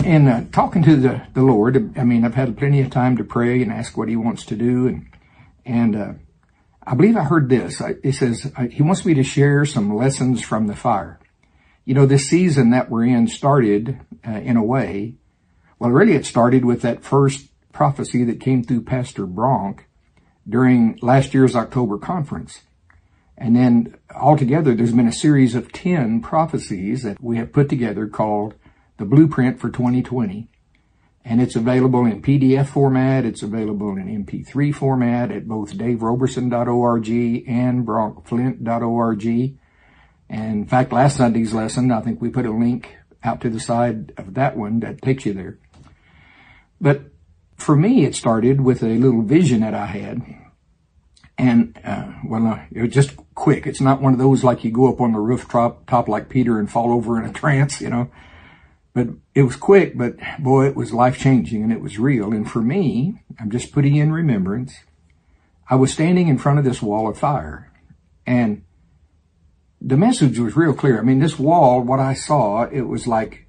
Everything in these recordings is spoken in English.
in talking to the Lord, I mean, I've had plenty of time to pray and ask what he wants to do. And I believe I heard this. It says he wants me to share some lessons from the fire. You know, this season that we're in started in a way. Well, really it started with that first prophecy that came through Pastor Bronk during last year's October conference. And then altogether, there's been a series of 10 prophecies that we have put together called the Blueprint for 2020. And it's available in PDF format. It's available in MP3 format at both daveroberson.org and bronkflint.org. And in fact, last Sunday's lesson, I think we put a link out to the side of that one that takes you there. But for me, it started with a little vision that I had. And, it was just quick. It's not one of those like you go up on the rooftop like Peter and fall over in a trance, you know. But it was quick, but boy, it was life-changing and it was real. And for me, I'm just putting in remembrance, I was standing in front of this wall of fire. And the message was real clear. I mean, this wall, what I saw, it was like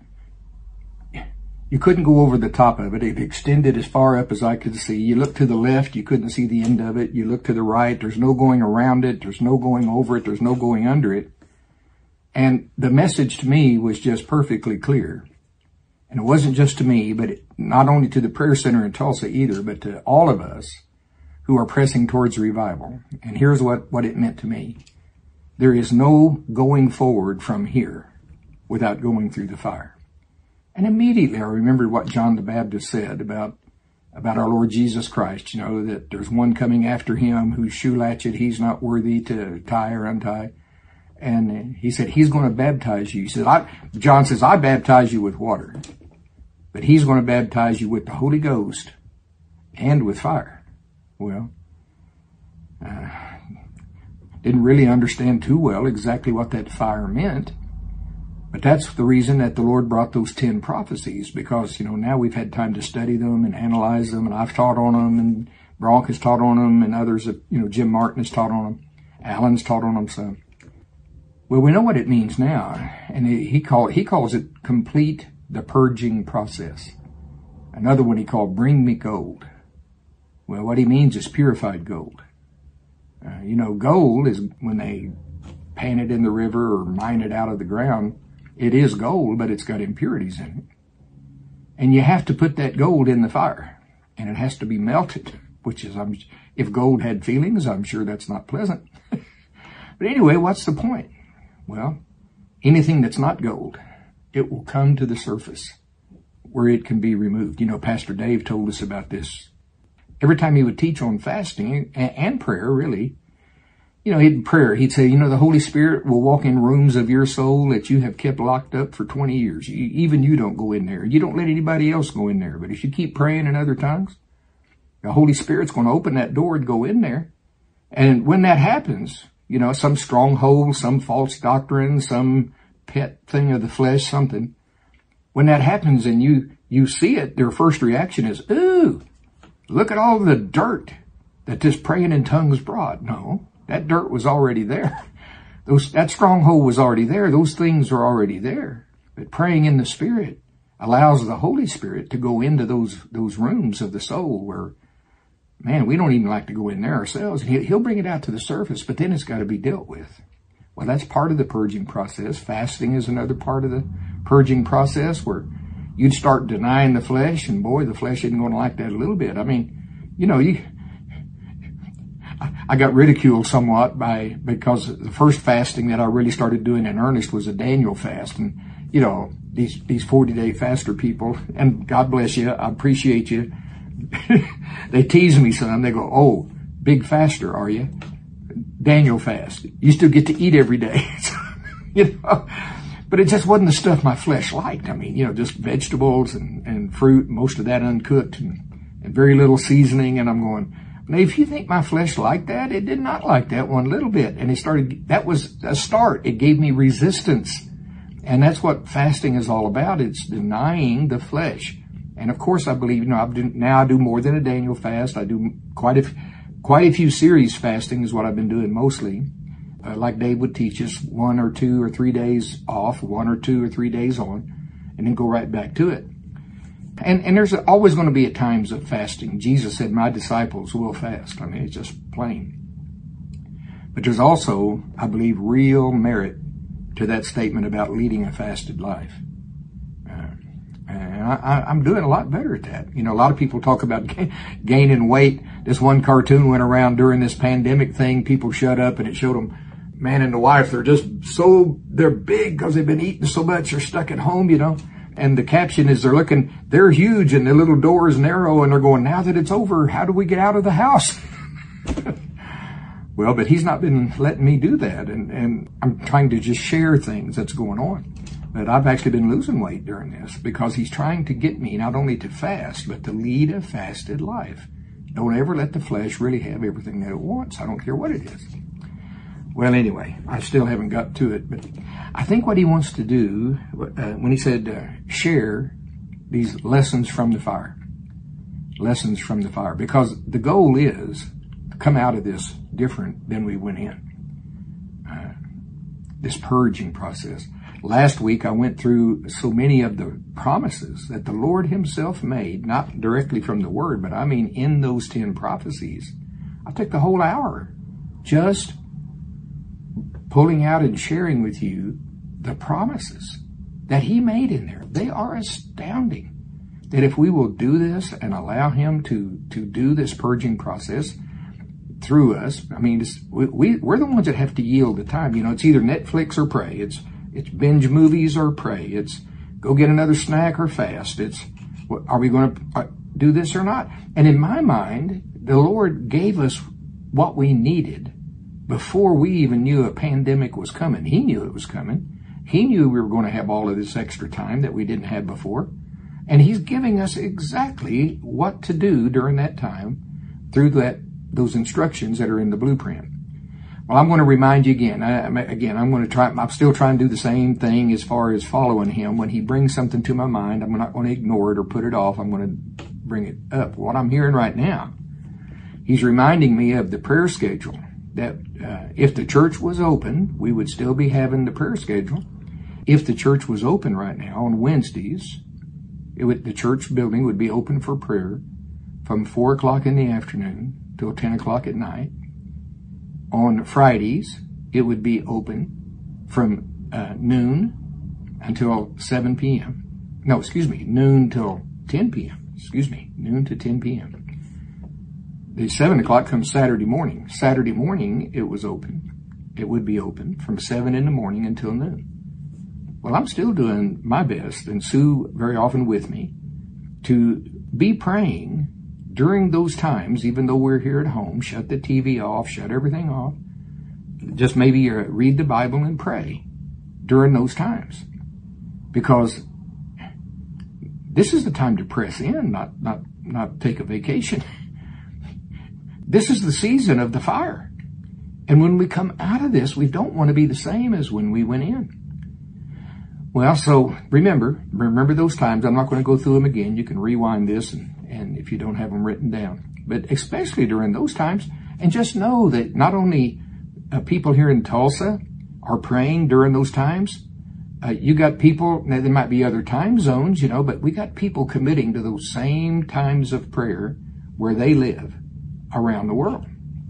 you couldn't go over the top of it. It extended as far up as I could see. You look to the left, you couldn't see the end of it. You look to the right, there's no going around it. There's no going over it. There's no going under it. And the message to me was just perfectly clear. And it wasn't just to me, but not only to the prayer center in Tulsa either, but to all of us who are pressing towards revival. And here's what it meant to me. There is no going forward from here without going through the fire. And immediately I remembered what John the Baptist said about our Lord Jesus Christ, you know, that there's one coming after him whose shoe latchet he's not worthy to tie or untie. And he said, he's going to baptize you. He said, John says, I baptize you with water, but he's going to baptize you with the Holy Ghost and with fire. Well, didn't really understand too well exactly what that fire meant. But that's the reason that the Lord brought those 10 prophecies, because, you know, now we've had time to study them and analyze them, and I've taught on them, and Bronk has taught on them, and others, you know, Jim Martin has taught on them. Alan's taught on them some. Well, we know what it means now, and he calls it complete the purging process. Another one he called bring me gold. Well, what he means is purified gold. You know, gold is when they pan it in the river or mine it out of the ground. It is gold, but it's got impurities in it. And you have to put that gold in the fire, and it has to be melted, which is, if gold had feelings, I'm sure that's not pleasant. But anyway, what's the point? Well, anything that's not gold, it will come to the surface where it can be removed. You know, Pastor Dave told us about this. Every time he would teach on fasting and prayer, really, you know, he'd say, you know, the Holy Spirit will walk in rooms of your soul that you have kept locked up for 20 years. Even you don't go in there. You don't let anybody else go in there. But if you keep praying in other tongues, the Holy Spirit's going to open that door and go in there. And when that happens, you know, some stronghold, some false doctrine, some pet thing of the flesh, something. When that happens and you see it, their first reaction is, ooh, look at all the dirt that this praying in tongues brought. No, that dirt was already there. That stronghold was already there. Those things are already there. But praying in the Spirit allows the Holy Spirit to go into those rooms of the soul where, man, we don't even like to go in there ourselves. He'll bring it out to the surface, but then it's got to be dealt with. Well, that's part of the purging process. Fasting is another part of the purging process where you'd start denying the flesh, and boy, the flesh isn't going to like that a little bit. I mean, you know, I got ridiculed somewhat because the first fasting that I really started doing in earnest was a Daniel fast. And, you know, these 40-day faster people, and God bless you, I appreciate you. They tease me some. They go, oh, big faster, are you? Daniel fast. You still get to eat every day. You know, but it just wasn't the stuff my flesh liked. I mean, you know, just vegetables and fruit, most of that uncooked and very little seasoning. And I'm going, now, if you think my flesh liked that, it did not like that one little bit. And that was a start. It gave me resistance. And that's what fasting is all about. It's denying the flesh. And of course, I believe, you know, I do more than a Daniel fast. I do quite a few series fasting is what I've been doing mostly. Like Dave would teach us, 1 or 2 or 3 days off, 1 or 2 or 3 days on, and then go right back to it. And there's always going to be at times of fasting. Jesus said, my disciples will fast. I mean, it's just plain. But there's also, I believe, real merit to that statement about leading a fasted life. And I'm doing a lot better at that. You know, a lot of people talk about gaining weight. This one cartoon went around during this pandemic thing. People shut up and it showed them man and the wife. They're big because they've been eating so much. They're stuck at home, you know. And the caption is they're huge and the little door is narrow and they're going, now that it's over, how do we get out of the house? Well, but he's not been letting me do that. And I'm trying to just share things that's going on. But I've actually been losing weight during this because he's trying to get me not only to fast, but to lead a fasted life. Don't ever let the flesh really have everything that it wants. I don't care what it is. Well, anyway, I still haven't got to it, but I think what he wants to do, when he said share these lessons from the fire, because the goal is to come out of this different than we went in. This purging process. Last week, I went through so many of the promises that the Lord himself made, not directly from the word, but I mean in those 10 prophecies. I took the whole hour just pulling out and sharing with you the promises that he made in there. They are astounding. That if we will do this and allow him to do this purging process through us, I mean, we're the ones that have to yield the time. You know, it's either Netflix or pray. It's binge movies or pray. It's go get another snack or fast. It's, are we going to do this or not? And in my mind, the Lord gave us what we needed before we even knew a pandemic was coming. He knew it was coming. He knew we were going to have all of this extra time that we didn't have before. And he's giving us exactly what to do during that time through those instructions that are in the blueprint. Well, I'm going to remind you again. I'm still trying to do the same thing as far as following him. When he brings something to my mind, I'm not going to ignore it or put it off. I'm going to bring it up. What I'm hearing right now, he's reminding me of the prayer schedule. That if the church was open, we would still be having the prayer schedule. If the church was open right now on Wednesdays, the church building would be open for prayer from 4 o'clock in the afternoon till 10 o'clock at night. On Fridays, it would be open from noon until 7 p.m. No, excuse me, noon till 10 p.m. Noon to 10 p.m. The 7 o'clock comes Saturday morning. Saturday morning, it was open. It would be open from 7 in the morning until noon. Well, I'm still doing my best, and Sue very often with me, to be praying during those times, even though we're here at home. Shut the TV off, shut everything off. Just maybe read the Bible and pray during those times. Because this is the time to press in, not take a vacation. This is the season of the fire. And when we come out of this, we don't want to be the same as when we went in. Well, so remember those times. I'm not going to go through them again. You can rewind this and if you don't have them written down. But especially during those times, and just know that not only people here in Tulsa are praying during those times, you got people, now there might be other time zones, but we got people committing to those same times of prayer where they live around the world.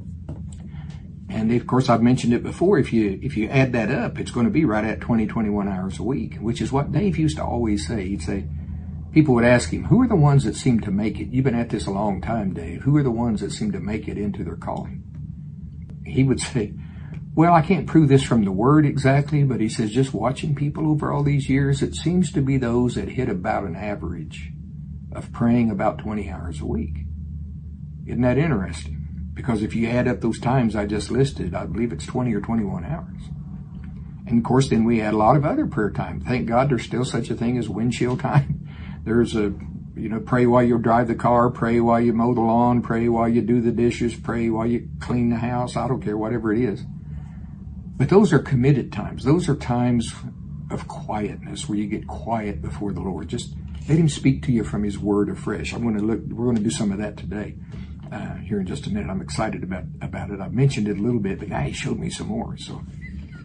And of course, I've mentioned it before. If you add that up, it's going to be right at 21 hours a week, which is what Dave used to always say. He'd say, people would ask him, who are the ones that seem to make it? You've been at this a long time, Dave. Who are the ones that seem to make it into their calling? He would say, well, I can't prove this from the word exactly, but he says, just watching people over all these years, it seems to be those that hit about an average of praying about 20 hours a week. Isn't that interesting? Because if you add up those times I just listed, I believe it's 20 or 21 hours. And of course, then we add a lot of other prayer time. Thank God there's still such a thing as windshield time. There's pray while you drive the car, pray while you mow the lawn, pray while you do the dishes, pray while you clean the house. I don't care, whatever it is. But those are committed times. Those are times of quietness where you get quiet before the Lord. Just let him speak to you from his word afresh. We're going to do some of that today. Here in just a minute. I'm excited about it. I've mentioned it a little bit, but now he showed me some more. So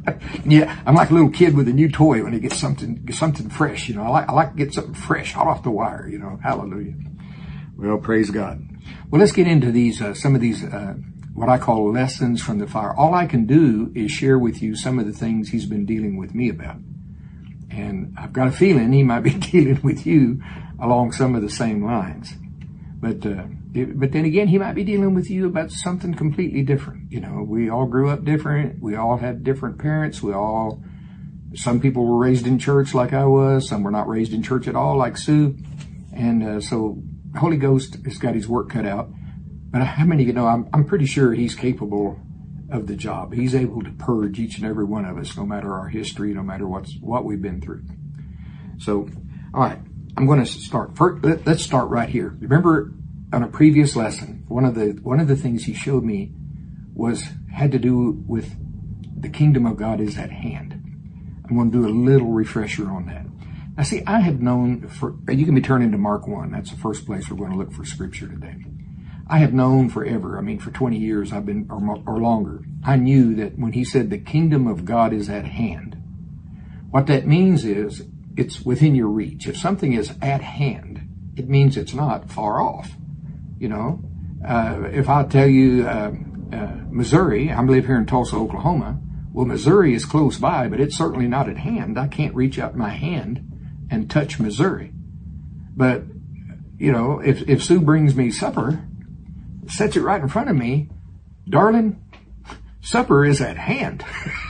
Yeah, I'm like a little kid with a new toy when he gets something fresh. You know, I like to get something fresh, hot off the wire. You know, hallelujah. Well, praise God. Well, let's get into these some of these what I call lessons from the fire. All I can do is share with you some of the things he's been dealing with me about, and I've got a feeling he might be dealing with you along some of the same lines. But then again, he might be dealing with you about something completely different. You know, we all grew up different. We all had different parents. Some people were raised in church like I was. Some were not raised in church at all like Sue. And so the Holy Ghost has got his work cut out. But how many of you know, I'm pretty sure he's capable of the job. He's able to purge each and every one of us, no matter our history, no matter what we've been through. So, all right. I'm going to start. First, let's start right here. Remember, on a previous lesson, one of the things he showed me had to do with the kingdom of God is at hand. I'm going to do a little refresher on that. Now, see, I have known you can be turning to Mark 1. That's the first place we're going to look for scripture today. I have known forever. I mean, for 20 years I've been, or longer. I knew that when he said the kingdom of God is at hand, what that means is it's within your reach. If something is at hand, it means it's not far off. You know, if I tell you Missouri, I live here in Tulsa, Oklahoma. Well, Missouri is close by, but it's certainly not at hand. I can't reach out my hand and touch Missouri. But, you know, if Sue brings me supper, sets it right in front of me, darling, supper is at hand.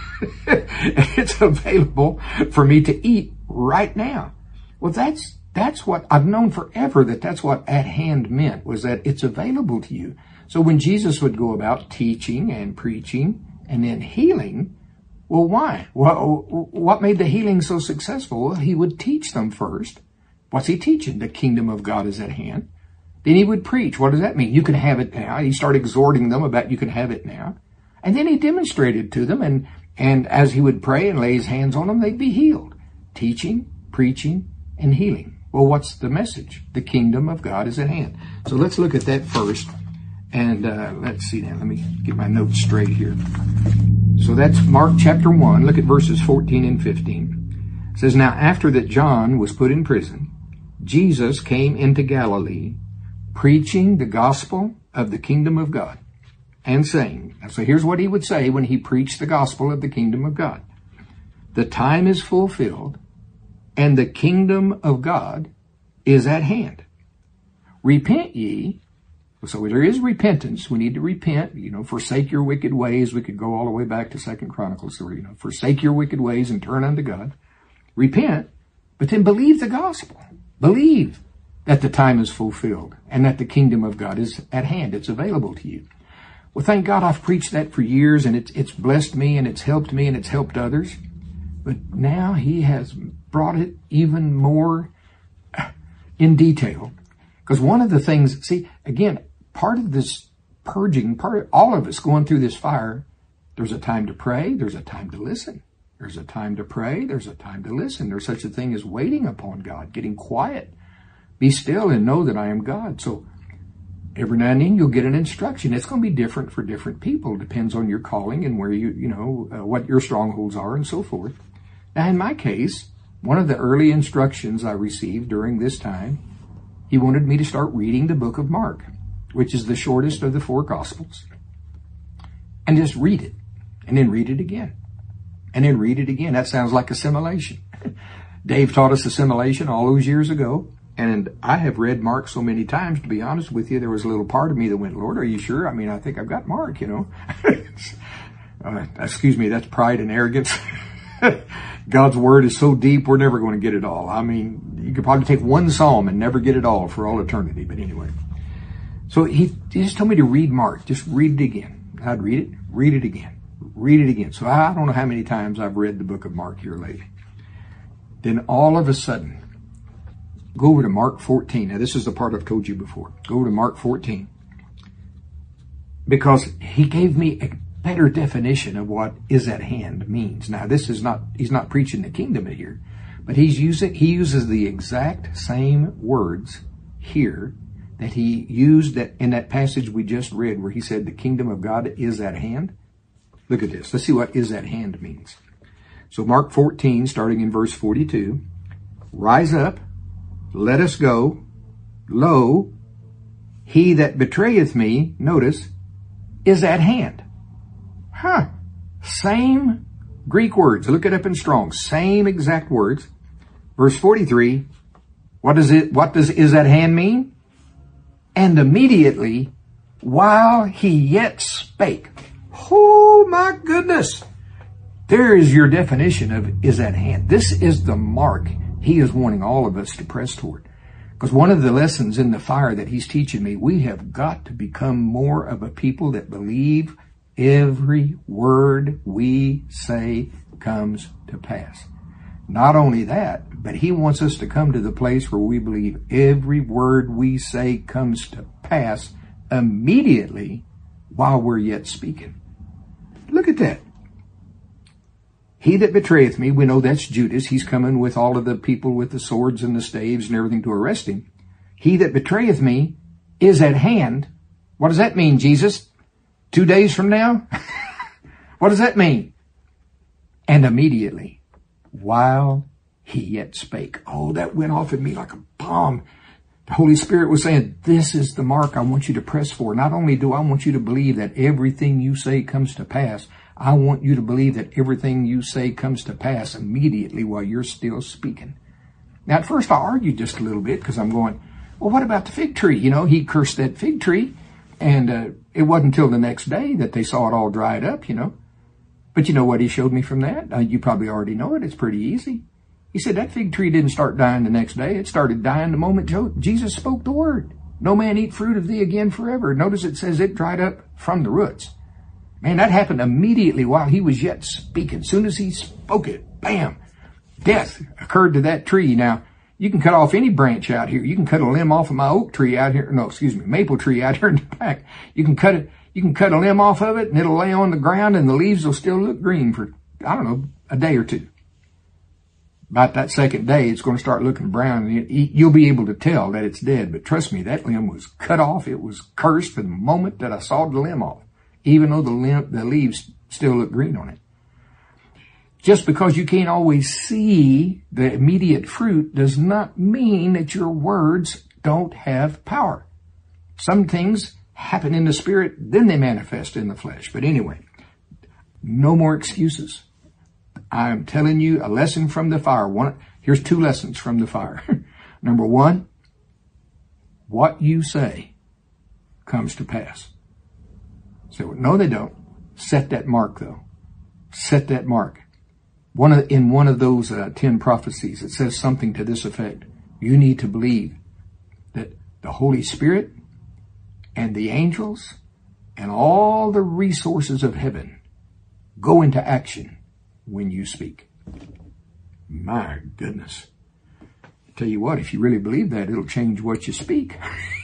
It's available for me to eat right now. Well, that's what I've known forever, that's what at hand meant, was that it's available to you. So when Jesus would go about teaching and preaching and then healing, well, why? Well, what made the healing so successful? Well, he would teach them first. What's he teaching? The kingdom of God is at hand. Then he would preach. What does that mean? You can have it now. He started exhorting them about you can have it now. And then he demonstrated to them, and as he would pray and lay his hands on them, they'd be healed. Teaching, preaching, and healing. Well, what's the message? The kingdom of God is at hand. So let's look at that first. And let's see now. Let me get my notes straight here. So that's Mark chapter 1. Look at verses 14 and 15. It says, now after that John was put in prison, Jesus came into Galilee, preaching the gospel of the kingdom of God, and saying, so here's what he would say when he preached the gospel of the kingdom of God. The time is fulfilled, and the kingdom of God is at hand. Repent ye. So there is repentance. We need to repent, forsake your wicked ways. We could go all the way back to 2 Chronicles 3, forsake your wicked ways and turn unto God. Repent, but then believe the gospel. Believe that the time is fulfilled and that the kingdom of God is at hand. It's available to you. Well, thank God I've preached that for years, and it's blessed me and it's helped others. But now he has brought it even more in detail. Because one of the things, see, again, part of this purging, part of all of us going through this fire, there's a time to pray, there's a time to listen. There's a time to pray, there's a time to listen. There's such a thing as waiting upon God, getting quiet. Be still and know that I am God. So every now and then you'll get an instruction. It's going to be different for different people. It depends on your calling and where what your strongholds are and so forth. Now, in my case, one of the early instructions I received during this time, he wanted me to start reading the book of Mark, which is the shortest of the 4 Gospels, and just read it, and then read it again, and then read it again. That sounds like assimilation. Dave taught us assimilation all those years ago, and I have read Mark so many times, to be honest with you, there was a little part of me that went, Lord, are you sure? I mean, I think I've got Mark, excuse me, that's pride and arrogance. God's word is so deep, we're never going to get it all. I mean, you could probably take one psalm and never get it all for all eternity. But anyway, so he just told me to read Mark. Just read it again. I'd read it again, read it again. So I don't know how many times I've read the book of Mark here lately. Then all of a sudden, go over to Mark 14. Now, this is the part I've told you before. Go over to Mark 14. Because he gave me a better definition of what is at hand means. Now, he's not preaching the kingdom here, but he uses the exact same words here that he used in that passage we just read where he said the kingdom of God is at hand. Look at this. Let's see what is at hand means. So Mark 14, starting in verse 42, rise up, let us go. Lo, he that betrayeth me, notice, is at hand. Same Greek words. Look it up in Strong. Same exact words. Verse 43, what does is at hand mean? And immediately, while he yet spake. Oh my goodness. There is your definition of is at hand. This is the mark he is wanting all of us to press toward. Because one of the lessons in the fire that he's teaching me, we have got to become more of a people that believe every word we say comes to pass. Not only that, but he wants us to come to the place where we believe every word we say comes to pass immediately while we're yet speaking. Look at that. He that betrayeth me, we know that's Judas. He's coming with all of the people with the swords and the staves and everything to arrest him. He that betrayeth me is at hand. What does that mean, Jesus? 2 days from now? What does that mean? And immediately, while he yet spake. Oh, that went off in me like a bomb. The Holy Spirit was saying, this is the mark I want you to press for. Not only do I want you to believe that everything you say comes to pass, I want you to believe that everything you say comes to pass immediately while you're still speaking. Now, at first I argued just a little bit because I'm going, well, what about the fig tree? You know, he cursed that fig tree, and it wasn't until the next day that they saw it all dried up, you know. But you know what he showed me from that? You probably already know it. It's pretty easy. He said that fig tree didn't start dying the next day. It started dying the moment Jesus spoke the word. No man eat fruit of thee again forever. Notice it says it dried up from the roots. Man, that happened immediately while he was yet speaking. As soon as he spoke it, bam, death occurred to that tree. Now, you can cut off any branch out here. You can cut a limb off of my oak tree out here. No, excuse me, maple tree out here in the back. You can cut a limb off of it and it'll lay on the ground and the leaves will still look green for, I don't know, a day or two. About that second day, it's going to start looking brown and you'll be able to tell that it's dead. But trust me, that limb was cut off. It was cursed from the moment that I sawed the limb off, even though the leaves still look green on it. Just because you can't always see the immediate fruit does not mean that your words don't have power. Some things happen in the spirit, then they manifest in the flesh. But anyway, no more excuses. I'm telling you a lesson from the fire. Here's 2 lessons from the fire. Number 1, what you say comes to pass. So, no, they don't. Set that mark, though. Set that mark. In one of those 10 prophecies, it says something to this effect. You need to believe that the Holy Spirit and the angels and all the resources of heaven go into action when you speak. My goodness. I tell you what, if you really believe that, it'll change what you speak.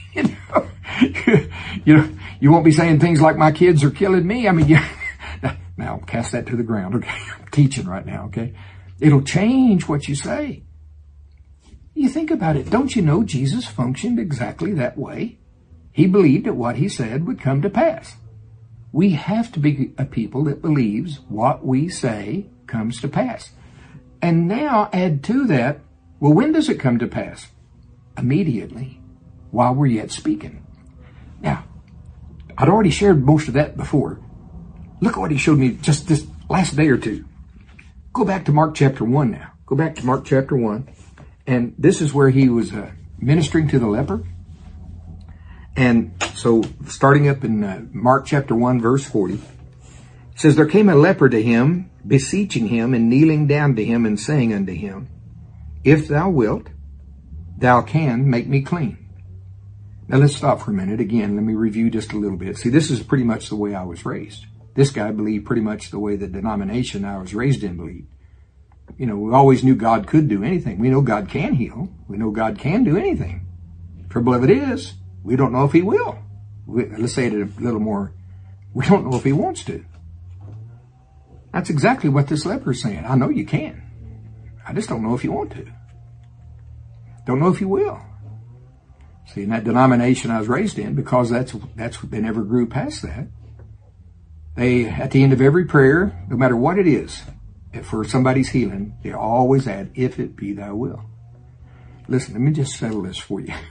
You won't be saying things like my kids are killing me. I mean, now cast that to the ground. Okay. I'm teaching right now. Okay. It'll change what you say. You think about it. Don't you know Jesus functioned exactly that way? He believed that what he said would come to pass. We have to be a people that believes what we say comes to pass. And now add to that, well, when does it come to pass? Immediately, while we're yet speaking. Now, I'd already shared most of that before. Look at what he showed me just this last day or two. Go back to Mark chapter 1 now. Go back to Mark chapter 1. And this is where he was ministering to the leper. And so starting up in Mark chapter 1, verse 40, it says, there came a leper to him, beseeching him and kneeling down to him and saying unto him, if thou wilt, thou can make me clean. Now let's stop for a minute. Again, let me review just a little bit. See, this is pretty much the way I was raised. This guy believed pretty much the way the denomination I was raised in believed. You know, we always knew God could do anything. We know God can heal. We know God can do anything. Trouble of it is, we don't know if he will. Let's say it a little more. We don't know if he wants to. That's exactly what this leper is saying. I know you can. I just don't know if you want to. Don't know if you will. See, in that denomination I was raised in, because they never grew past that. They, at the end of every prayer, no matter what it is, for somebody's healing, they always add, if it be thy will. Listen, let me just settle this for you.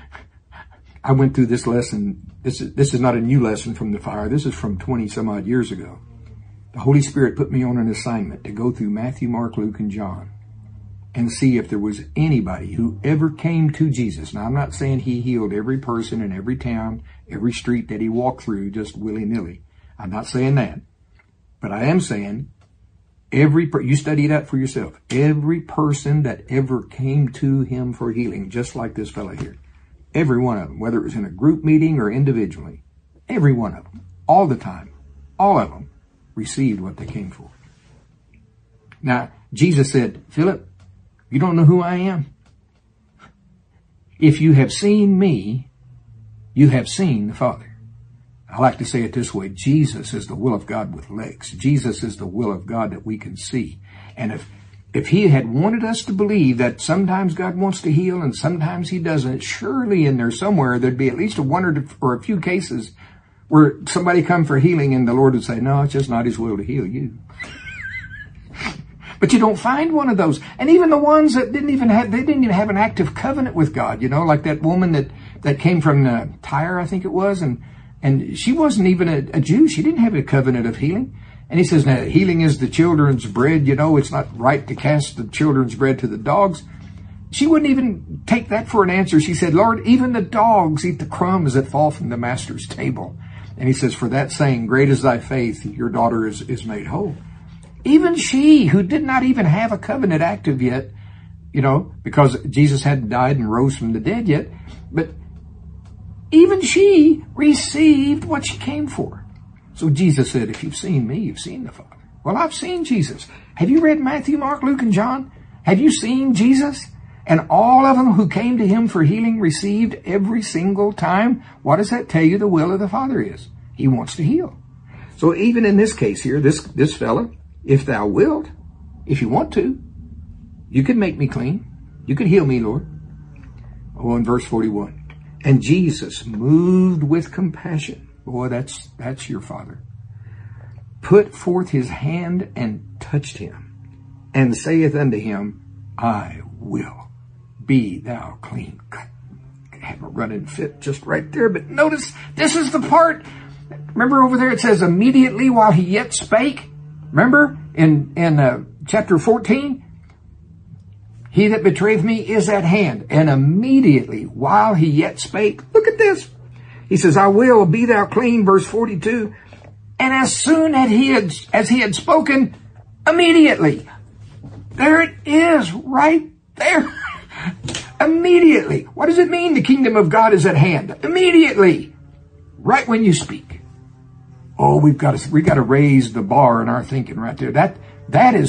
I went through this lesson. This is not a new lesson from the fire. This is from 20 some odd years ago. The Holy Spirit put me on an assignment to go through Matthew, Mark, Luke, and John and see if there was anybody who ever came to Jesus. Now, I'm not saying he healed every person in every town, every street that he walked through just willy-nilly. I'm not saying that. But I am saying you study that for yourself. Every person that ever came to him for healing, just like this fella here. Every one of them, whether it was in a group meeting or individually. Every one of them. All the time. All of them received what they came for. Now, Jesus said, Philip, you don't know who I am? If you have seen me, you have seen the Father. I like to say it this way. Jesus is the will of God with legs. Jesus is the will of God that we can see. And if he had wanted us to believe that sometimes God wants to heal and sometimes he doesn't, surely in there somewhere there'd be at least or a few cases where somebody come for healing and the Lord would say, no, it's just not his will to heal you. But you don't find one of those. And even the ones that didn't even have an active covenant with God, like that woman that came from Tyre, I think it was, and she wasn't even a Jew. She didn't have a covenant of healing. And he says, now, healing is the children's bread. It's not right to cast the children's bread to the dogs. She wouldn't even take that for an answer. She said, Lord, even the dogs eat the crumbs that fall from the master's table. And he says, for that saying, great is thy faith, your daughter is made whole. Even she, who did not even have a covenant active yet, because Jesus hadn't died and rose from the dead yet, but even she received what she came for. So Jesus said, if you've seen me, you've seen the Father. Well, I've seen Jesus. Have you read Matthew, Mark, Luke, and John? Have you seen Jesus? And all of them who came to him for healing received every single time. What does that tell you the will of the Father is? He wants to heal. So even in this case here, this fella, if thou wilt, if you want to, you could make me clean. You could heal me, Lord. Oh, in verse 41. And Jesus, moved with compassion. Boy, that's your Father. Put forth his hand and touched him, and saith unto him, I will be thou clean. God, I have a running fit just right there, but notice this is the part. Remember over there it says immediately while he yet spake. Remember in chapter 14? He that betrayeth me is at hand. And immediately while he yet spake, look at this. He says, I will be thou clean, verse 42. And as soon as he had spoken, immediately. There it is, right there. Immediately. What does it mean the kingdom of God is at hand? Immediately. Right when you speak. Oh, we got to raise the bar in our thinking right there. That's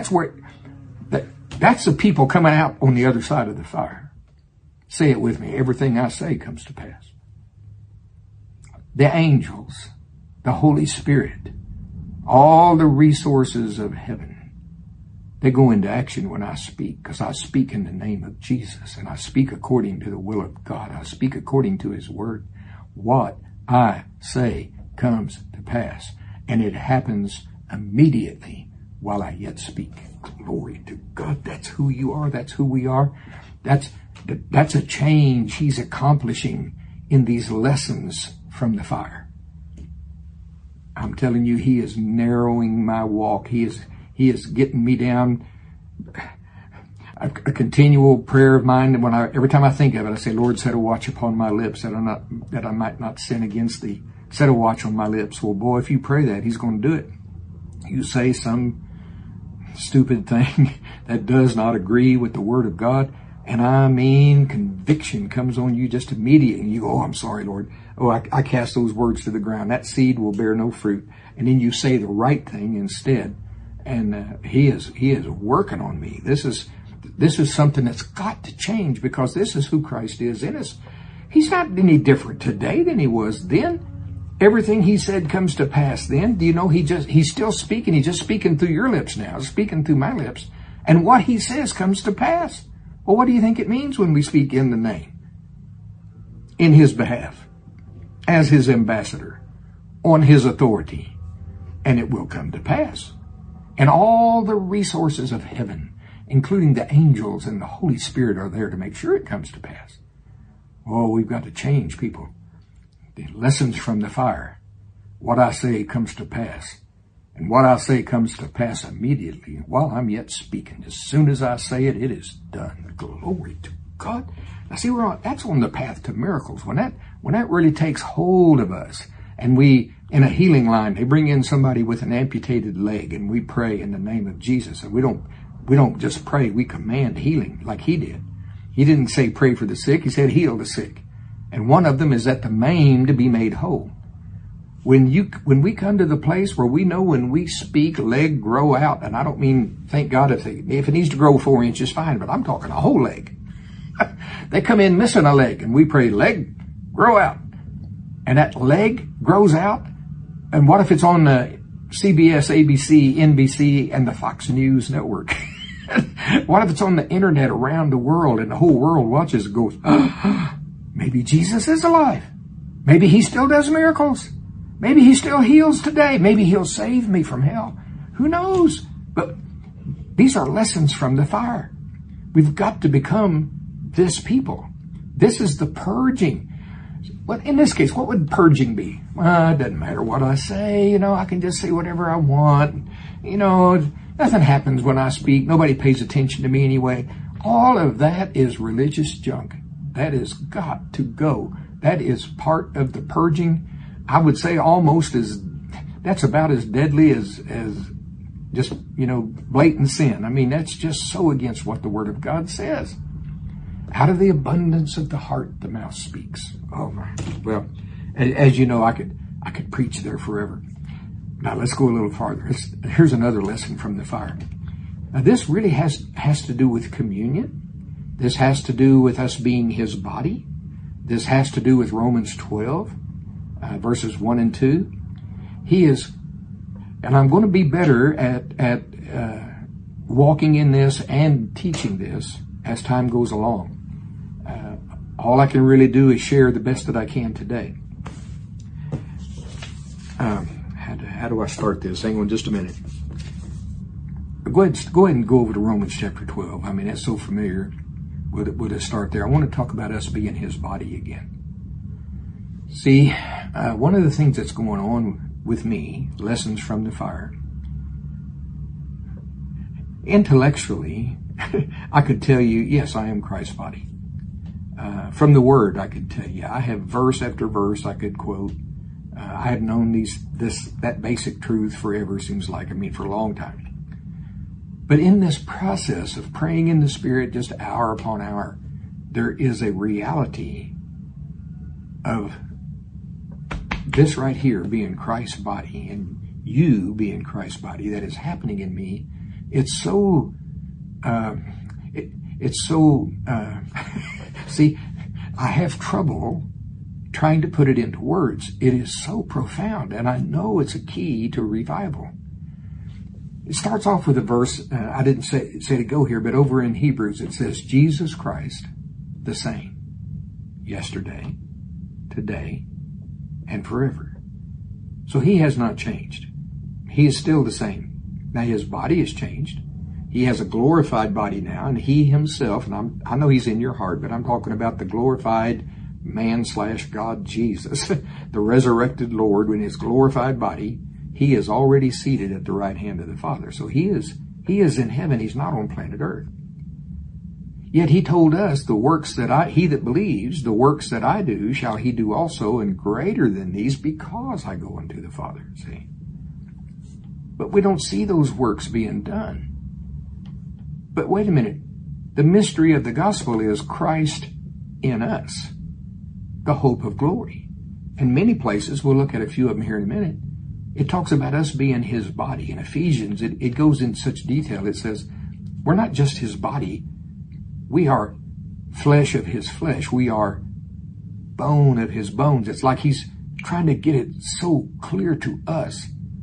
the people coming out on the other side of the fire. Say it with me. Everything I say comes to pass. The angels, the Holy Spirit, all the resources of heaven, they go into action when I speak, because I speak in the name of Jesus, and I speak according to the will of God. I speak according to his word. What I say comes to pass, and it happens immediately while I yet speak. Glory to God. That's who you are. That's who we are. That's a change he's accomplishing in these lessons from the fire. I'm telling you, he is narrowing my walk. He is getting me down a continual prayer of mine. Every time I think of it, I say, Lord, set a watch upon my lips that I might not sin against thee. Set a watch on my lips. Well, boy, if you pray that, he's going to do it. You say some stupid thing that does not agree with the word of God, and I mean conviction comes on you just immediately, and you go, oh, I'm sorry, Lord. Oh, I cast those words to the ground. That seed will bear no fruit. And then you say the right thing instead, and he is working on me. This is something that's got to change, because this is who Christ is in us. He's not any different today than he was then. Everything he said comes to pass then. Do you know he's still speaking. He's just speaking through your lips now, speaking through my lips. And what he says comes to pass. Well, what do you think it means when we speak in the name? In his behalf, as his ambassador, on his authority. And it will come to pass. And all the resources of heaven, including the angels and the Holy Spirit, are there to make sure it comes to pass. Oh, we've got to change, people. The lessons from the fire. What I say comes to pass. And what I say comes to pass immediately while I'm yet speaking. As soon as I say it, it is done. Glory to God. Now see, that's on the path to miracles. When that really takes hold of us, and we, in a healing line, they bring in somebody with an amputated leg, and we pray in the name of Jesus. And we don't just pray, we command healing like he did. He didn't say pray for the sick, he said heal the sick. And one of them is that the maimed be made whole. When we come to the place where we know when we speak, leg grow out, and I don't mean, thank God, if it needs to grow 4 inches, fine, but I'm talking a whole leg. They come in missing a leg, and we pray, leg, grow out. And that leg grows out, and what if it's on the CBS, ABC, NBC, and the Fox News network? What if it's on the internet around the world, and the whole world watches and goes, maybe Jesus is alive. Maybe he still does miracles. Maybe he still heals today. Maybe he'll save me from hell. Who knows? But these are lessons from the fire. We've got to become this people. This is the purging. Well, in this case, what would purging be? Well, it doesn't matter what I say. I can just say whatever I want. Nothing happens when I speak. Nobody pays attention to me anyway. All of that is religious junk. That has got to go. That is part of the purging. I would say that's about as deadly as just, blatant sin. I mean, that's just so against what the Word of God says. Out of the abundance of the heart, the mouth speaks. Oh my. Well, as you know, I could preach there forever. Now let's go a little farther. Here's another lesson from the fire. Now this really has to do with communion. This has to do with us being his body. This has to do with Romans 12. Verses 1 and 2. He is, and I'm going to be better at walking in this and teaching this as time goes along. All I can really do is share the best that I can today. How do I start this? Hang on just a minute. Go ahead and go over to Romans chapter 12. I mean, that's so familiar. We'll just start there. I want to talk about us being his body again. See, one of the things that's going on with me, lessons from the fire, intellectually, I could tell you, yes, I am Christ's body. From the Word, I could tell you, I have verse after verse I could quote. I have known that basic truth forever, seems like, for a long time. But in this process of praying in the Spirit just hour upon hour, there is a reality of this right here being Christ's body and you being Christ's body that is happening in me. It's so, see, I have trouble trying to put it into words. It is so profound, and I know it's a key to revival. It starts off with a verse, I didn't say to go here, but over in Hebrews it says, Jesus Christ, the same, yesterday, today, and forever. So he has not changed. He is still the same. Now his body has changed. He has a glorified body now, and he himself, and I know he's in your heart, but I'm talking about the glorified man/God Jesus, the resurrected Lord in his glorified body. He is already seated at the right hand of the Father. So he is in heaven. He's not on planet Earth. Yet he told us, he that believes, the works that I do, shall he do also, and greater than these, because I go unto the Father. See? But we don't see those works being done. But wait a minute. The mystery of the gospel is Christ in us, the hope of glory. In many places, we'll look at a few of them here in a minute, it talks about us being his body. In Ephesians, it goes in such detail. It says, we're not just his body. We are flesh of his flesh. We are bone of his bones. It's like he's trying to get it so clear to us.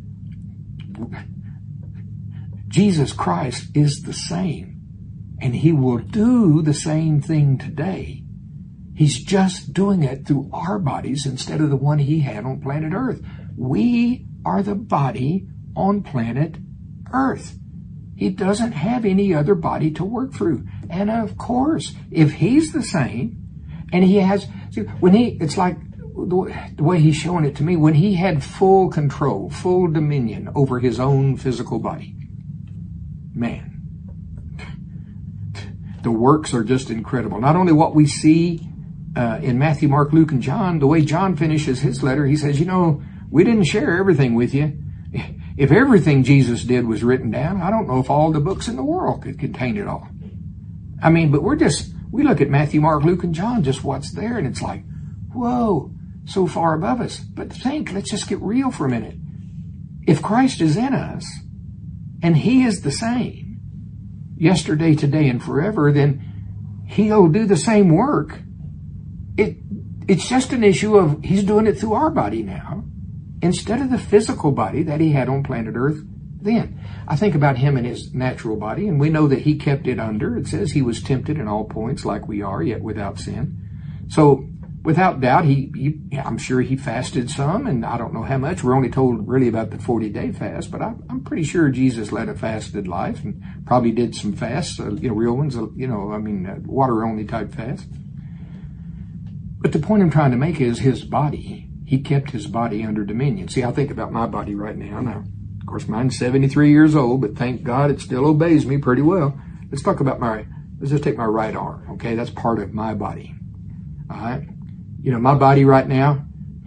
Jesus Christ is the same, and he will do the same thing today. He's just doing it through our bodies instead of the one he had on planet Earth. We are the body on planet earth. He doesn't have any other body to work through. And of course, if he's the same, and he has, see, it's like the way he's showing it to me, when he had full control, full dominion over his own physical body. Man, the works are just incredible. Not only what we see in Matthew, Mark, Luke, and John, the way John finishes his letter, he says, we didn't share everything with you. If everything Jesus did was written down, I don't know if all the books in the world could contain it all. I mean, but we look at Matthew, Mark, Luke, and John, just what's there, and it's like, whoa, so far above us. But let's just get real for a minute. If Christ is in us, and he is the same, yesterday, today, and forever, then he'll do the same work. It's just an issue of he's doing it through our body now, instead of the physical body that he had on planet Earth then. I think about him and his natural body, and we know that he kept it under. It says he was tempted in all points like we are, yet without sin. So, without doubt, I'm sure he fasted some, and I don't know how much. We're only told really about the 40-day fast, but I'm pretty sure Jesus led a fasted life and probably did some fasts, real ones, water-only type fasts. But the point I'm trying to make is his body. He kept his body under dominion. See, I think about my body right now. Now, of course, mine's 73 years old, but thank God it still obeys me pretty well. Let's just take my right arm, okay? That's part of my body. All right? My body right now,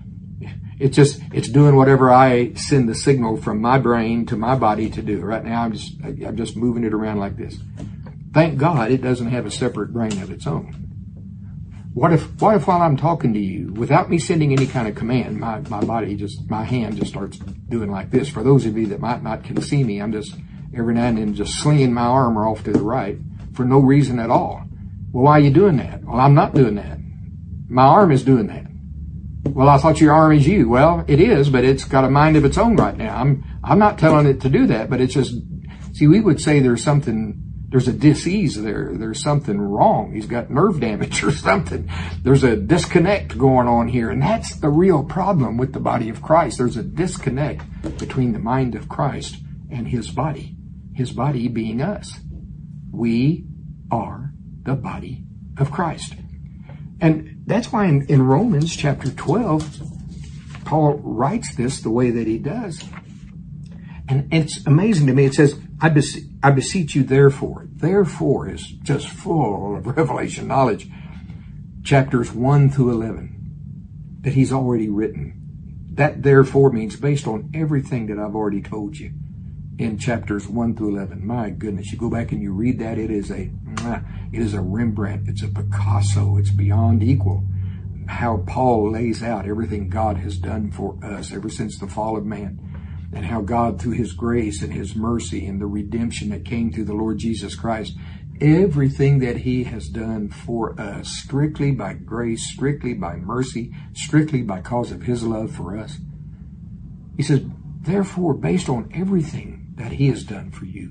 it's doing whatever I send the signal from my brain to my body to do. Right now, I'm just moving it around like this. Thank God it doesn't have a separate brain of its own. What if while I'm talking to you, without me sending any kind of command, my hand just starts doing like this? For those of you that might not can see me, I'm just every now and then just slinging my arm off to the right for no reason at all. Well, why are you doing that? Well, I'm not doing that. My arm is doing that. Well, I thought your arm is you. Well, it is, but it's got a mind of its own right now. I'm not telling it to do that, but it's just, see, we would say there's a disease there. There's something wrong. He's got nerve damage or something. There's a disconnect going on here. And that's the real problem with the body of Christ. There's a disconnect between the mind of Christ and his body being us. We are the body of Christ. And that's why in Romans chapter 12, Paul writes this the way that he does. And it's amazing to me. It says, I beseech you therefore. Therefore is just full of revelation knowledge. Chapters 1 through 11 that he's already written. That therefore means based on everything that I've already told you in chapters 1 through 11. My goodness, you go back and you read that, it is a Rembrandt, it's a Picasso, it's beyond equal. How Paul lays out everything God has done for us ever since the fall of man. And how God, through his grace and his mercy and the redemption that came through the Lord Jesus Christ, everything that he has done for us, strictly by grace, strictly by mercy, strictly by cause of his love for us. He says, therefore, based on everything that he has done for you,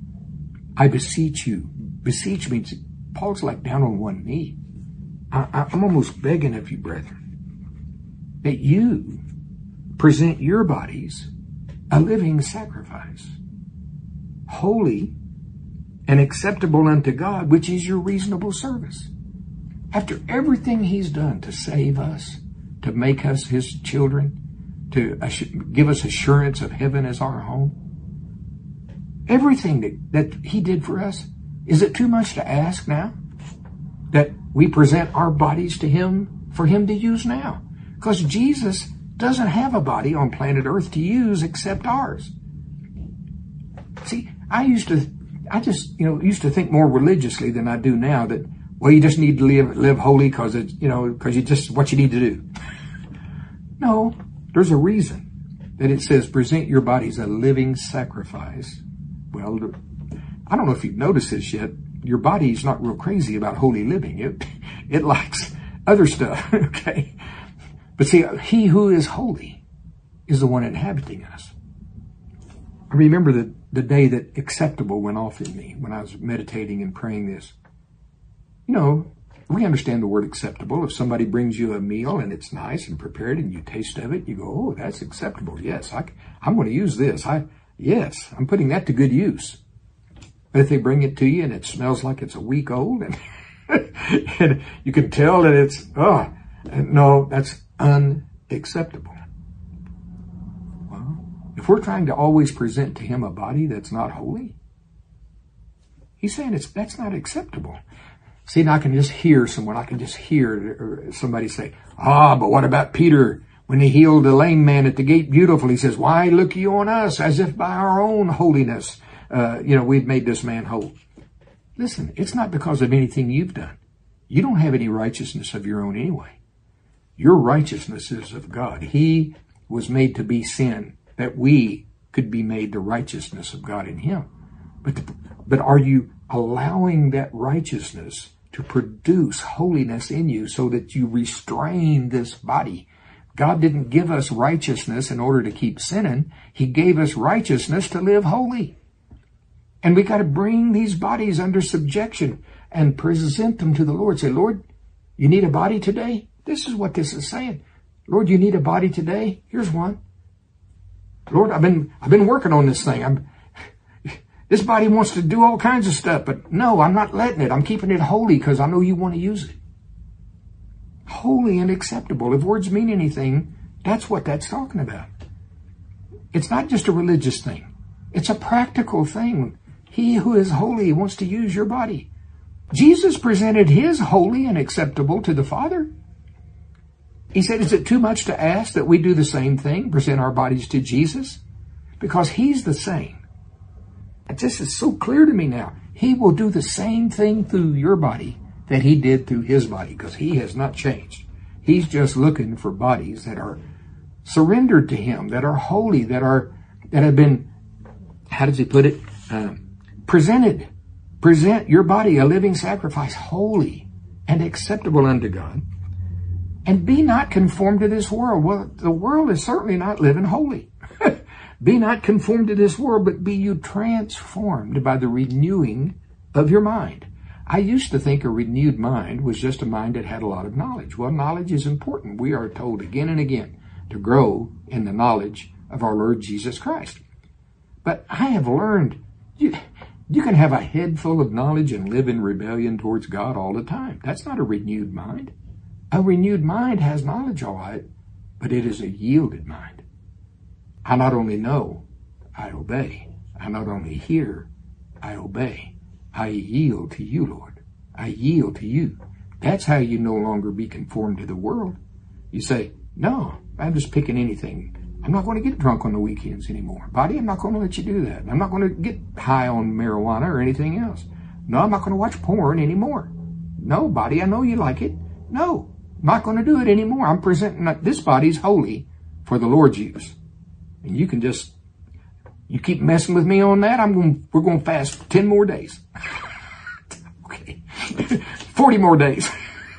I beseech you. Beseech means, Paul's like down on one knee. I'm almost begging of you, brethren, that you present your bodies a living sacrifice, holy and acceptable unto God, which is your reasonable service. After everything he's done to save us, to make us his children, to give us assurance of heaven as our home, everything that he did for us, is it too much to ask now that we present our bodies to him for him to use now? Because Jesus doesn't have a body on planet Earth to use except ours. See, I used to think more religiously than I do now that, well, you just need to live holy because you just what you need to do. No, there's a reason that it says present your bodies a living sacrifice. Well, I don't know if you've noticed this yet. Your body's not real crazy about holy living. It likes other stuff, okay? But see, he who is holy is the one inhabiting us. I remember the day that acceptable went off in me when I was meditating and praying this. We understand the word acceptable. If somebody brings you a meal and it's nice and prepared and you taste of it, you go, oh, that's acceptable. Yes, I'm going to use this. Yes, I'm putting that to good use. But if they bring it to you and it smells like it's a week old and, and you can tell that it's, no, that's unacceptable. Well, if we're trying to always present to him a body that's not holy, he's saying that's not acceptable. See, now I can just hear somebody say, but what about Peter? When he healed the lame man at the gate beautiful, he says, why look you on us as if by our own holiness, we've made this man whole. Listen, it's not because of anything you've done. You don't have any righteousness of your own anyway. Your righteousness is of God. He was made to be sin that we could be made the righteousness of God in him. But are you allowing that righteousness to produce holiness in you so that you restrain this body? God didn't give us righteousness in order to keep sinning. He gave us righteousness to live holy. And we got to bring these bodies under subjection and present them to the Lord. Say, Lord, you need a body today? This is what this is saying. Lord, you need a body today? Here's one. Lord, I've been working on this thing. This body wants to do all kinds of stuff, but no, I'm not letting it. I'm keeping it holy because I know you want to use it. Holy and acceptable. If words mean anything, that's what that's talking about. It's not just a religious thing. It's a practical thing. He who is holy wants to use your body. Jesus presented his holy and acceptable to the Father. He said, is it too much to ask that we do the same thing, present our bodies to Jesus? Because he's the same. This is so clear to me now. He will do the same thing through your body that he did through his body, because he has not changed. He's just looking for bodies that are surrendered to him, that are holy, that have been, how does he put it? Presented. Present your body a living sacrifice, holy and acceptable unto God. And be not conformed to this world. Well, the world is certainly not living holy. Be not conformed to this world, but be you transformed by the renewing of your mind. I used to think a renewed mind was just a mind that had a lot of knowledge. Well, knowledge is important. We are told again and again to grow in the knowledge of our Lord Jesus Christ. But I have learned you can have a head full of knowledge and live in rebellion towards God all the time. That's not a renewed mind. A renewed mind has knowledge, all right, but it is a yielded mind. I not only know, I obey. I not only hear, I obey. I yield to you, Lord. I yield to you. That's how you no longer be conformed to the world. You say, no, I'm just picking anything. I'm not going to get drunk on the weekends anymore. Body, I'm not going to let you do that. I'm not going to get high on marijuana or anything else. No, I'm not going to watch porn anymore. No, body, I know you like it. No, I'm not going to do it anymore. I'm presenting this body's holy for the Lord's use. And you can just, you keep messing with me on that, we're going to fast 10 more days. Okay. 40 more days.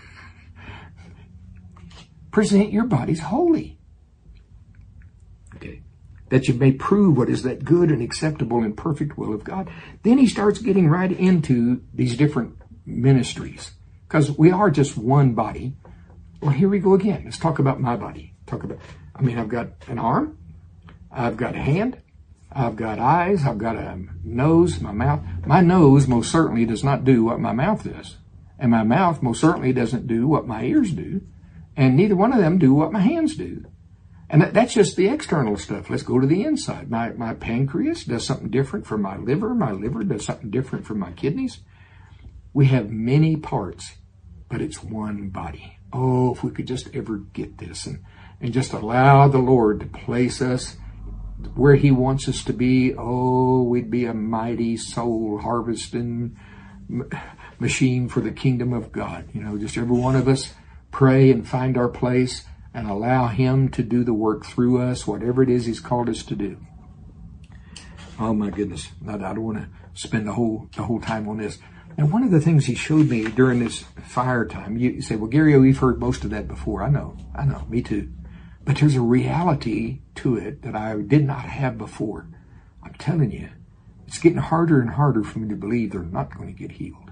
Present your bodies holy. Okay. That you may prove what is that good and acceptable and perfect will of God. Then he starts getting right into these different ministries. Because we are just one body. Well, here we go again. Let's talk about my body. I've got an arm. I've got a hand. I've got eyes. I've got a nose, my mouth. My nose most certainly does not do what my mouth does. And my mouth most certainly doesn't do what my ears do. And neither one of them do what my hands do. And that's just the external stuff. Let's go to the inside. My pancreas does something different from my liver. My liver does something different from my kidneys. We have many parts, but it's one body. Oh, if we could just ever get this and just allow the Lord to place us where he wants us to be. Oh, we'd be a mighty soul harvesting machine for the kingdom of God. Just every one of us pray and find our place and allow him to do the work through us, whatever it is he's called us to do. Oh my goodness. I don't want to spend the whole time on this. And one of the things he showed me during this fire time, you say, well, Gary, we've heard most of that before. I know, me too. But there's a reality to it that I did not have before. I'm telling you, it's getting harder and harder for me to believe they're not going to get healed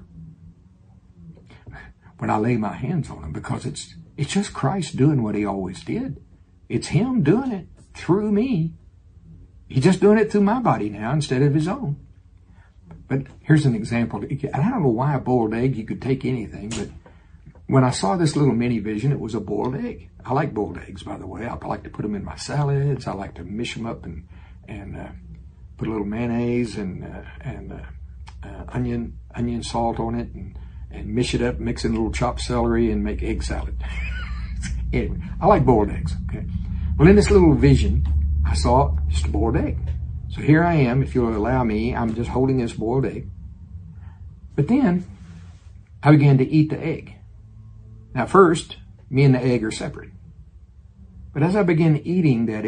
when I lay my hands on them, because it's just Christ doing what he always did. It's him doing it through me. He's just doing it through my body now instead of his own. But here's an example. I don't know why a boiled egg, you could take anything, but when I saw this little mini vision, it was a boiled egg. I like boiled eggs, by the way. I like to put them in my salads. I like to mish them up and put a little mayonnaise and onion salt on it and mish it up, mix in a little chopped celery and make egg salad. Anyway, I like boiled eggs, okay? Well, in this little vision, I saw just a boiled egg. So here I am, if you'll allow me, I'm just holding this boiled egg. But then I began to eat the egg. Now first, me and the egg are separate. But as I begin eating that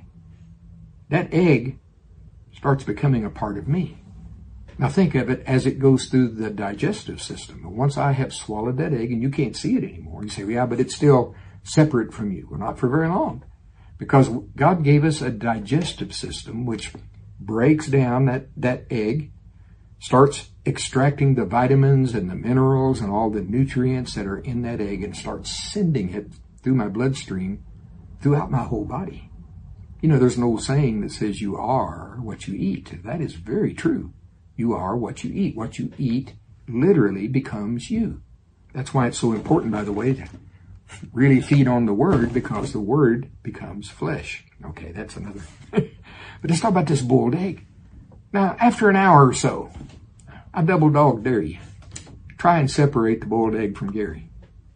egg starts becoming a part of me. Now think of it as it goes through the digestive system. Once I have swallowed that egg and you can't see it anymore, you say, yeah, but it's still separate from you. Well, not for very long. Because God gave us a digestive system which breaks down that egg, starts extracting the vitamins and the minerals and all the nutrients that are in that egg and starts sending it through my bloodstream throughout my whole body. You know, there's an old saying that says you are what you eat. That is very true. You are what you eat. What you eat literally becomes you. That's why it's so important, by the way, to really feed on the Word, because the Word becomes flesh. Okay, that's another. But let's talk about this boiled egg. Now, after an hour or so, I double dog dare you. Try and separate the boiled egg from Gary.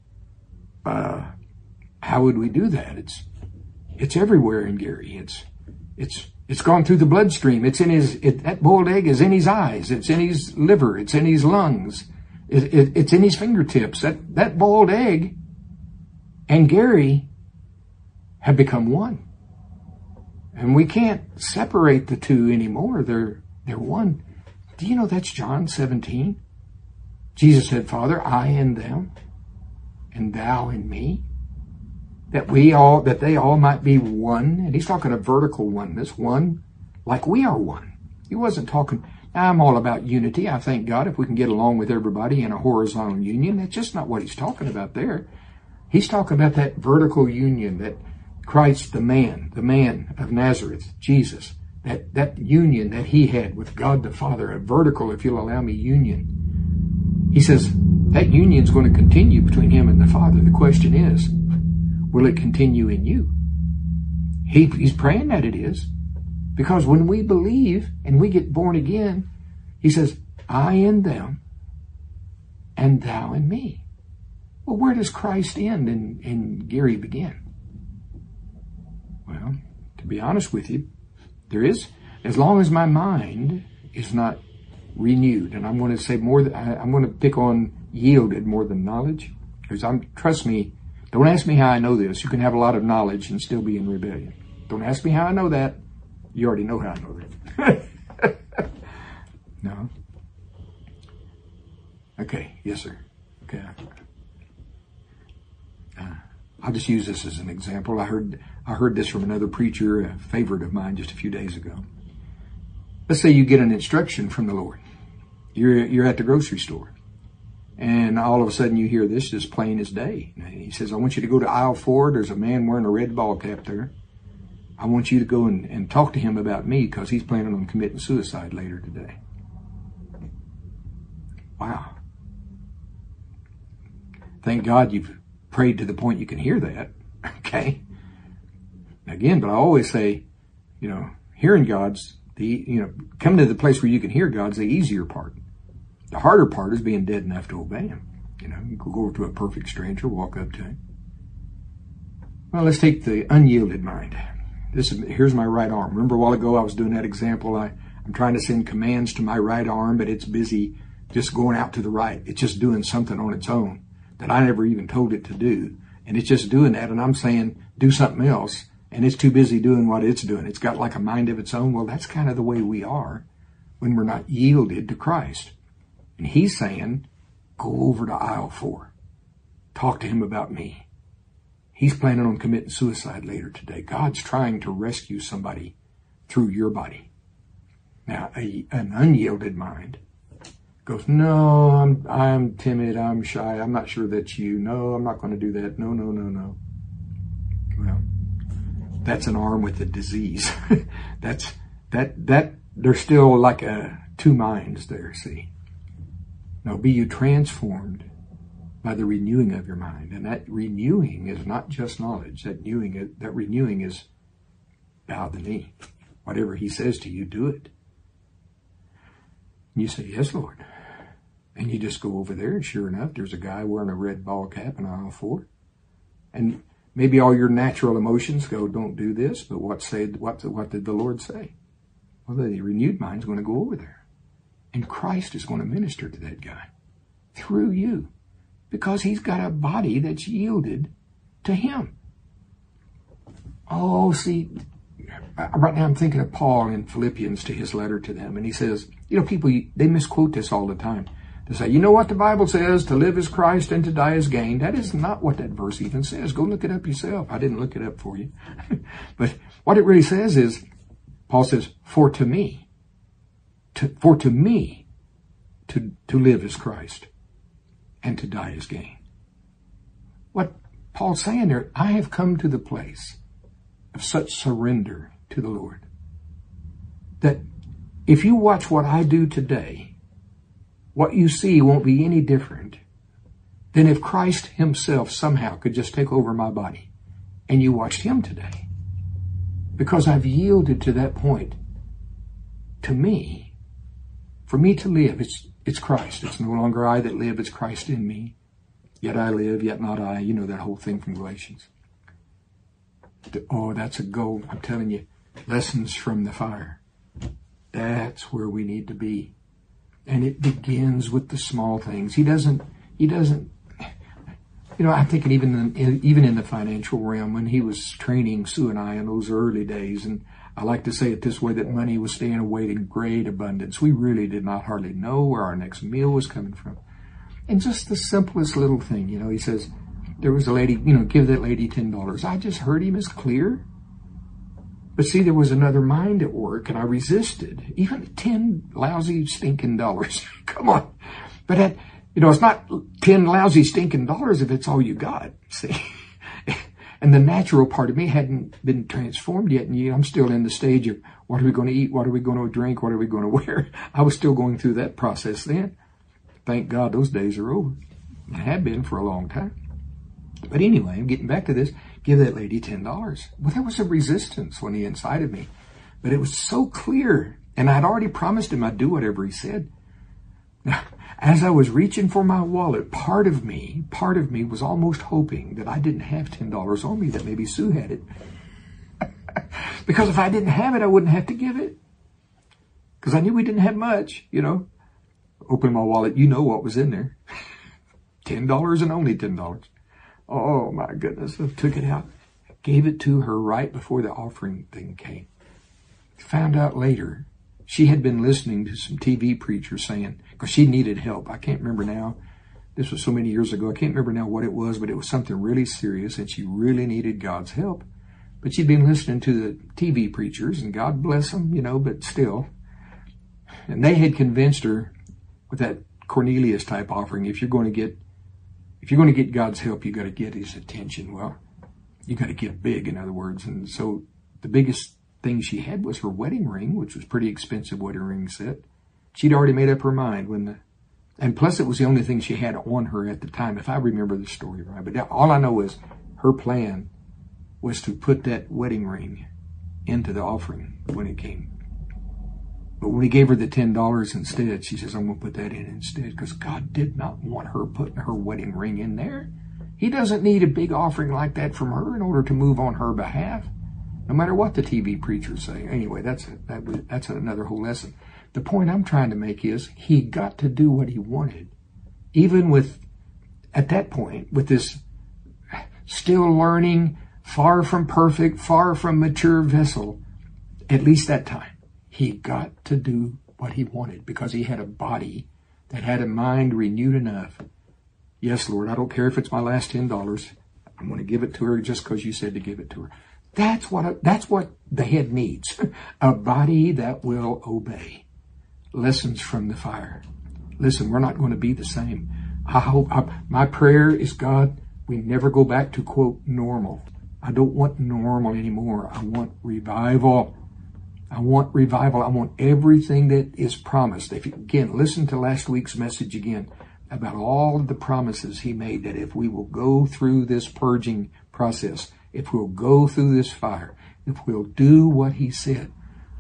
How would we do that? It's everywhere in Gary. It's gone through the bloodstream. It's in that boiled egg is in his eyes. It's in his liver. It's in his lungs. It's in his fingertips. That boiled egg and Gary have become one. And we can't separate the two anymore. They're one. Do you know that's John 17? Jesus said, Father, I in them, and thou in me, that they all might be one. And he's talking a vertical oneness, one like we are one. He wasn't talking, I'm all about unity. I thank God if we can get along with everybody in a horizontal union. That's just not what he's talking about there. He's talking about that vertical union, that Christ, the man of Nazareth, Jesus, that union that he had with God the Father, a vertical, if you'll allow me, union. He says that union's going to continue between him and the Father. The question is, will it continue in you? He's praying that it is. Because when we believe and we get born again, he says, I in them and thou in me. Well, where does Christ end and Gary begin? Well, to be honest with you, there is, as long as my mind is not renewed, and I'm going to say I'm going to pick on yielded more than knowledge, because trust me, don't ask me how I know this. You can have a lot of knowledge and still be in rebellion. Don't ask me how I know that. You already know how I know that. No. Okay. Yes, sir. Okay. I'll just use this as an example. I heard this from another preacher, a favorite of mine, just a few days ago. Let's say you get an instruction from the Lord. You're at the grocery store, and all of a sudden you hear this just plain as day. He says, I want you to go to aisle 4. There's a man wearing a red ball cap there. I want you to go and talk to him about me because he's planning on committing suicide later today. Wow. Thank God you've prayed to the point you can hear that. Okay. Again, but I always say, hearing God's coming to the place where you can hear God's the easier part. The harder part is being dead enough to obey him. You go over to a perfect stranger, walk up to him. Well, let's take the unyielded mind. Here's my right arm. Remember a while ago I was doing that example. I'm trying to send commands to my right arm, but it's busy just going out to the right. It's just doing something on its own that I never even told it to do. And it's just doing that. And I'm saying, do something else. And it's too busy doing what it's doing. It's got like a mind of its own. Well, that's kind of the way we are when we're not yielded to Christ. And he's saying, go over to aisle 4. Talk to him about me. He's planning on committing suicide later today. God's trying to rescue somebody through your body. Now, an unyielded mind goes, no, I'm timid, I'm shy, I'm not sure that's you. No, I'm not going to do that. No. Well, that's an arm with a disease. That's there's still like two minds there, see. No, be you transformed by the renewing of your mind. And that renewing is not just knowledge. That renewing is bow the knee. Whatever he says to you, do it. And you say, yes, Lord. And you just go over there, and sure enough, there's a guy wearing a red ball cap in aisle 4. And maybe all your natural emotions go, don't do this, but what did the Lord say? Well, the renewed mind's going to go over there. And Christ is going to minister to that guy through you, because he's got a body that's yielded to him. Oh, see, right now I'm thinking of Paul in Philippians, to his letter to them. And he says, people, they misquote this all the time. They say, you know what the Bible says? To live is Christ and to die is gain. That is not what that verse even says. Go look it up yourself. I didn't look it up for you. But what it really says is, Paul says, for to me, to live is Christ and to die is gain. What Paul's saying there, I have come to the place of such surrender to the Lord that if you watch what I do today, what you see won't be any different than if Christ himself somehow could just take over my body and you watched him today. Because I've yielded to that point. To me, for me to live, it's Christ. It's no longer I that live, it's Christ in me. Yet I live, yet not I. You know that whole thing from Galatians. Oh, that's a goal. I'm telling you, lessons from the fire. That's where we need to be. And it begins with the small things. He doesn't, I'm thinking even in the financial realm, when he was training Sue and I in those early days, and I like to say it this way, that money was staying away in great abundance. We really did not hardly know where our next meal was coming from. And just the simplest little thing, he says, there was a lady, give that lady $10. I just heard him as clear. But see, there was another mind at work, and I resisted. Even 10 lousy stinking dollars. Come on. But it's not 10 lousy stinking dollars if it's all you got, see. And the natural part of me hadn't been transformed yet, and I'm still in the stage of, what are we going to eat? What are we going to drink? What are we going to wear? I was still going through that process then. Thank God those days are over. I have been for a long time. But anyway, I'm getting back to this. Give that lady $10. Well, there was a resistance on the inside of me. But it was so clear. And I'd already promised him I'd do whatever he said. Now, as I was reaching for my wallet, part of me was almost hoping that I didn't have $10 on me, that maybe Sue had it. Because if I didn't have it, I wouldn't have to give it. Because I knew we didn't have much, Open my wallet, what was in there. $10 and only $10. Oh my goodness, I took it out, gave it to her right before the offering thing came. Found out later, she had been listening to some TV preachers saying, because she needed help. I can't remember now. This was so many years ago. I can't remember now what it was, but it was something really serious, and she really needed God's help. But she'd been listening to the TV preachers, and God bless them, but still. And they had convinced her with that Cornelius type offering, if you're going to get God's help, you got to get his attention. Well, you got to give big, in other words. And so the biggest thing she had was her wedding ring, which was pretty expensive wedding ring set. She'd already made up her mind and plus it was the only thing she had on her at the time, if I remember the story right. But all I know is her plan was to put that wedding ring into the offering when it came. But when he gave her the $10 instead, she says, I'm going to put that in instead, because God did not want her putting her wedding ring in there. He doesn't need a big offering like that from her in order to move on her behalf, no matter what the TV preachers say. Anyway, that's another whole lesson. The point I'm trying to make is he got to do what he wanted. Even at that point, with this still learning, far from perfect, far from mature vessel, at least that time. He got to do what he wanted because he had a body that had a mind renewed enough. Yes, Lord, I don't care if it's my last $10. I'm going to give it to her just because you said to give it to her. That's what the head needs. A body that will obey. Lessons from the fire. Listen, we're not going to be the same. My prayer is, God, we never go back to, quote, normal. I don't want normal anymore. I want revival. I want revival. I want everything that is promised. If you, again, listen to last week's message again about all of the promises he made, that if we will go through this purging process, if we'll go through this fire, if we'll do what he said,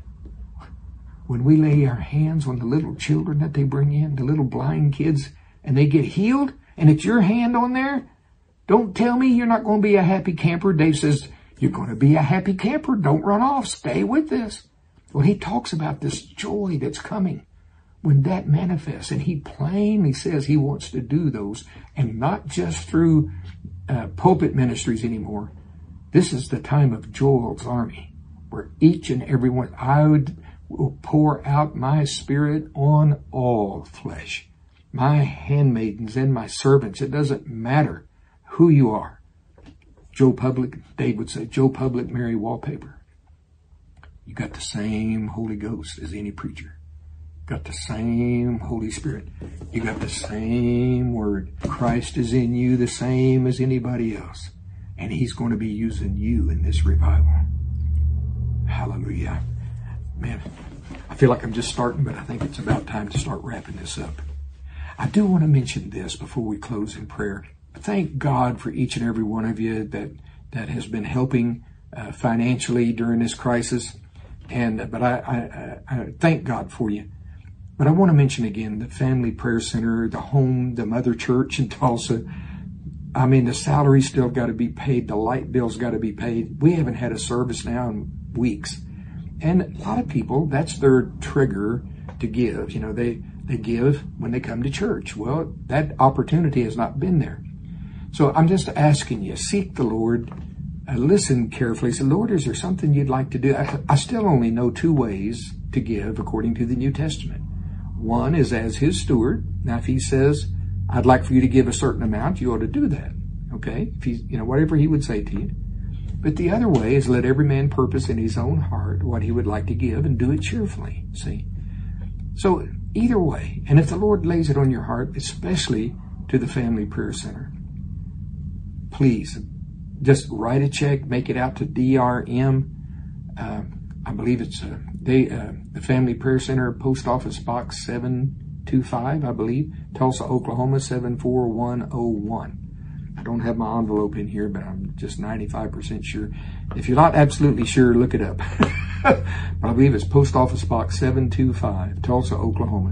when we lay our hands on the little children that they bring in, the little blind kids, and they get healed, and it's your hand on there, don't tell me you're not going to be a happy camper. Dave says, you're going to be a happy camper. Don't run off. Stay with this. Well, he talks about this joy that's coming when that manifests. And he plainly says he wants to do those, and not just through pulpit ministries anymore. This is the time of Joel's army, where each and every one, will pour out my spirit on all flesh. My handmaidens and my servants. It doesn't matter who you are. Joe Public, Dave would say, Joe Public, Mary Wallpaper. You got the same Holy Ghost as any preacher. Got the same Holy Spirit. You got the same Word. Christ is in you the same as anybody else. And he's going to be using you in this revival. Hallelujah. Man, I feel like I'm just starting, but I think it's about time to start wrapping this up. I do want to mention this before we close in prayer. Thank God for each and every one of you that has been helping financially during this crisis. But I thank God for you. But I want to mention again the Family Prayer Center, the home, the Mother Church in Tulsa. I mean, the salary's still got to be paid. The light bill's got to be paid. We haven't had a service now in weeks. And a lot of people, that's their trigger to give. You know, they give when they come to church. Well, that opportunity has not been there. So I'm just asking you, seek the Lord, listen carefully. Say, Lord, is there something you'd like to do? I still only know 2 ways to give according to the New Testament. One is as his steward. Now, if he says, I'd like for you to give a certain amount, you ought to do that. Okay? If he's, whatever he would say to you. But the other way is let every man purpose in his own heart what he would like to give and do it cheerfully. See? So either way, and if the Lord lays it on your heart, especially to the Family Prayer Center, please just write a check, make it out to DRM. I believe it's the Family Prayer Center, Post Office Box 725, I believe, Tulsa, Oklahoma 74101. I don't have my envelope in here, but I'm just 95% sure. If you're not absolutely sure, look it up. But I believe it's Post Office Box 725, Tulsa, Oklahoma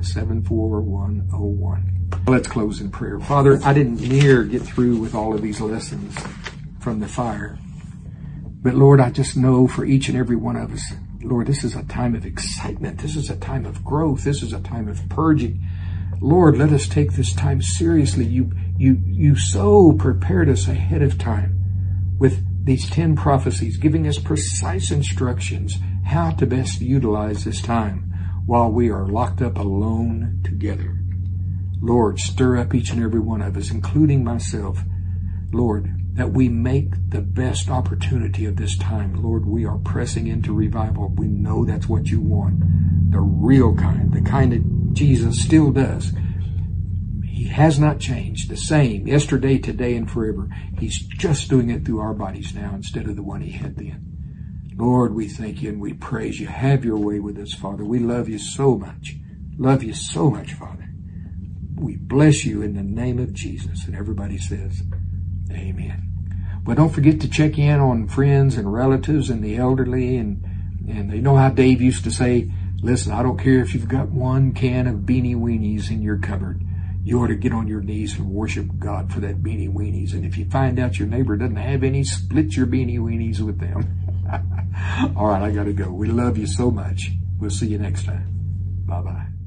74101. Let's close in prayer. Father, I didn't near get through with all of these lessons from the fire. But Lord, I just know for each and every one of us, Lord, this is a time of excitement. This is a time of growth. This is a time of purging. Lord, let us take this time seriously. You so prepared us ahead of time with these 10 prophecies, giving us precise instructions how to best utilize this time while we are locked up alone together. Lord, stir up each and every one of us, including myself, Lord, that we make the best opportunity of this time. Lord, we are pressing into revival. We know that's what you want. The real kind, the kind that Jesus still does. He has not changed. The same yesterday, today, and forever. He's just doing it through our bodies now instead of the one he had then. Lord, we thank you and we praise you. Have your way with us, Father. We love you so much. Love you so much, Father. We bless you in the name of Jesus. And everybody says, amen. But don't forget to check in on friends and relatives and the elderly. And you know how Dave used to say, listen, I don't care if you've got 1 can of Beanie Weenies in your cupboard. You ought to get on your knees and worship God for that Beanie Weenies. And if you find out your neighbor doesn't have any, split your Beanie Weenies with them. All right, I got to go. We love you so much. We'll see you next time. Bye-bye.